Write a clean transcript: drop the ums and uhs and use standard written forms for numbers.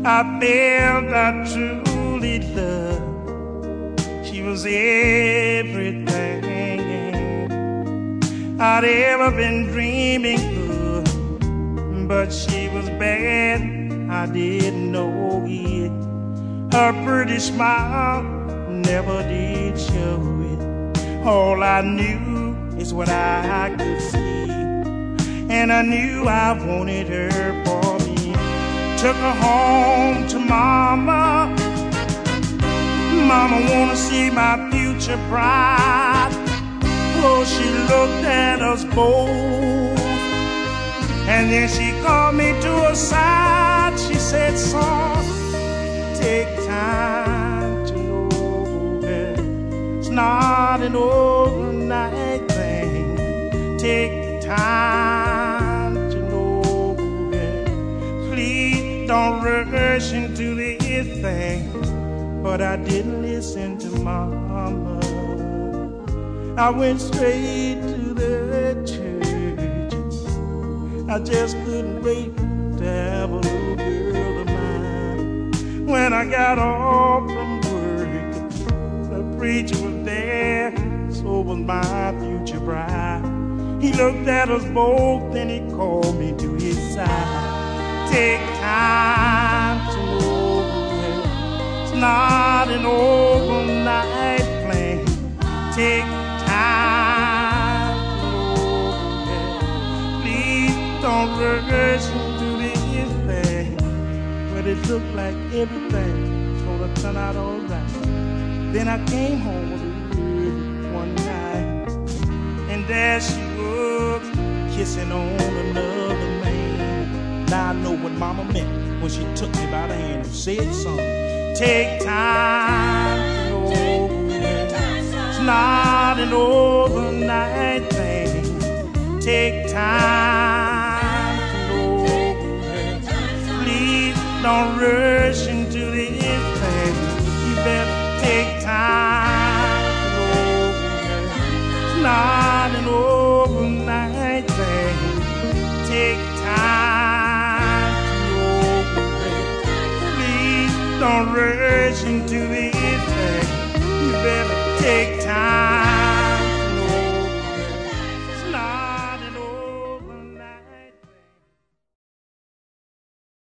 I felt I truly loved. She was everything I'd ever been dreaming of, but she was bad, I didn't know it. Her pretty smile never did show it. All I knew is what I could see, and I knew I wanted her for me. Took her home to Mama. Mama wanna see my future bride. Oh, she looked at us both, and then she called me to her side. She said, son, take time to know her. It's not an overnight thing. Take time to know her. Please don't rush into this thing. But I didn't listen to Mama. I went straight to the church. I just couldn't wait to have a little girl of mine. When I got off from work, the preacher was there, so was my future bride. He looked at us both, then he called me to his side. Take time to know her. It's not an overnight plan. Take time to know her. Please don't rush into this thing. But it looked like everything's gonna turn out all right. Then I came home with her one night, and there she was, kissing on another man. Now I know what Mama meant when she took me by the hand and said something. Take time to know her. It's not an overnight thing. Take time to know her. Please don't rush into this thing. You better take time to know her. It's not an overnight thing. Take time to know her. Please don't rush into this thing. You better take time.